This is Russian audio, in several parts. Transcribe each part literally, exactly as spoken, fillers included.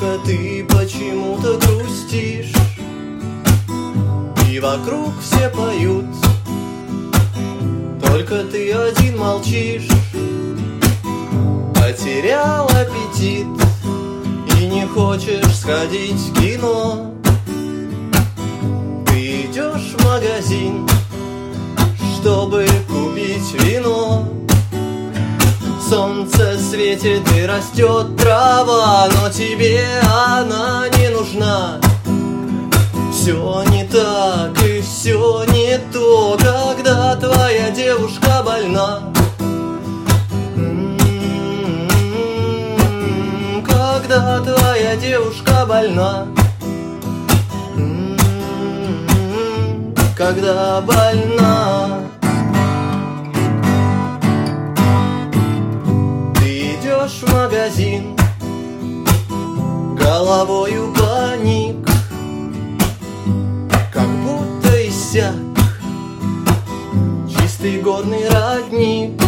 Только ты почему-то грустишь, и вокруг все поют. Только ты один молчишь, потерял аппетит и не хочешь сходить в кино. Ты идешь в магазин, чтобы купить вино. Солнце светит и растет трава, но тебе она не нужна. Все не так и все не то, когда твоя девушка больна. М-м-м, когда твоя девушка больна. М-м-м, когда больна. Ты идешь в магазин, головою паник, чистый горный родник.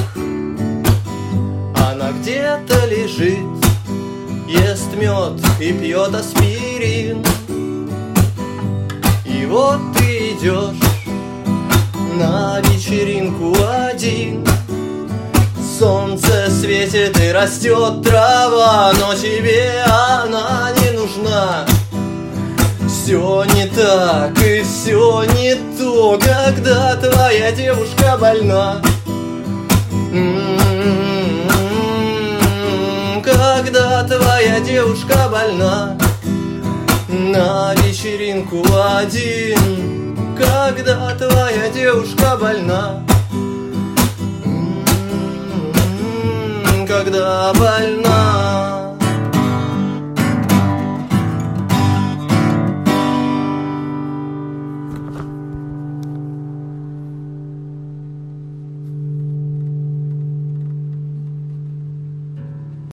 Она где-то лежит, ест мед и пьет аспирин. И вот ты идешь на вечеринку один. Солнце светит и растет трава, но тебе она не нужна. Все не так и все не то, когда твоя девушка больна. М-м-м, когда твоя девушка больна. На вечеринку один, когда твоя девушка больна. М-м-м, когда больна.